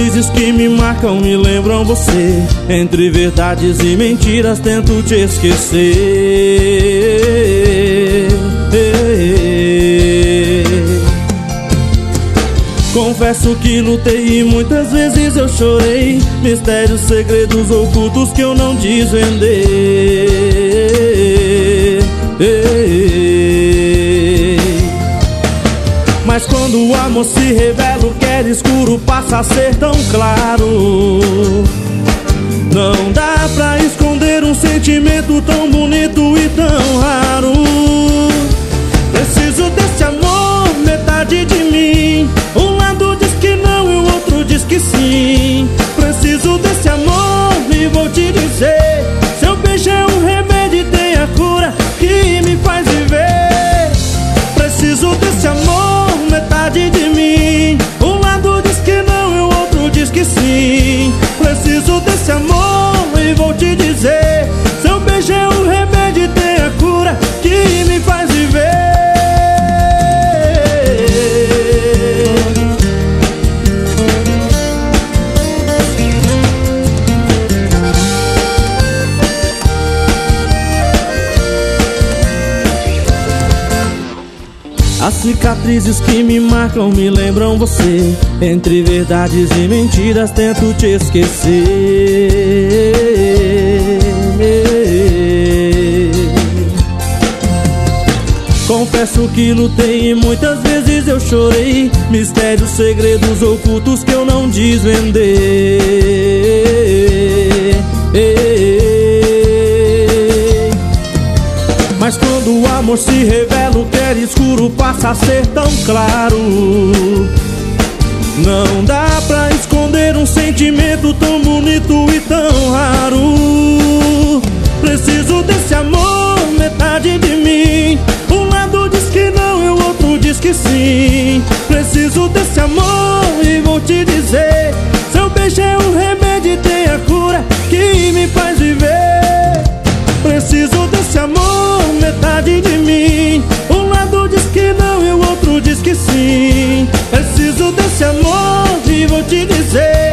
cicatrizes que me marcam me lembram você. Entre verdades e mentiras tento te esquecer. Confesso que lutei e muitas vezes eu chorei. Mistérios, segredos ocultos que eu não desvendei. Mas quando o amor se revela, o que era escuro passa a ser tão claro. Não dá pra esconder um sentimento tão bonito e tão raro. Preciso desse amor, metade de mim. Um lado diz que não e o outro diz que sim. Preciso desse amor e vou te dizer: seu beijo é um remédio e tem a cura que me faz viver. Preciso desse amor, metade de mim. Um lado diz que não e o outro diz que sim. Preciso desse amor e vou te dizer: seu beijo é um remédio e tem a cura que me faz viver. As cicatrizes que me marcam me lembram você. Entre verdades e mentiras tento te esquecer. Confesso que lutei e muitas vezes eu chorei. Mistérios, segredos ocultos que eu não desvendei. Mas quando o amor se revela, o que era escuro passa a ser tão claro. Não dá pra esconder um sentimento tão bonito e tão raro. Preciso desse amor, metade de mim. Um lado diz que não e o outro diz que sim. Preciso desse amor e vou te dizer: seu beijo é um remédio e tem a cura que me faz viver. Preciso desse amor, metade de mim. Um lado diz que não e o outro diz que sim. Preciso desse amor e vou te dizer: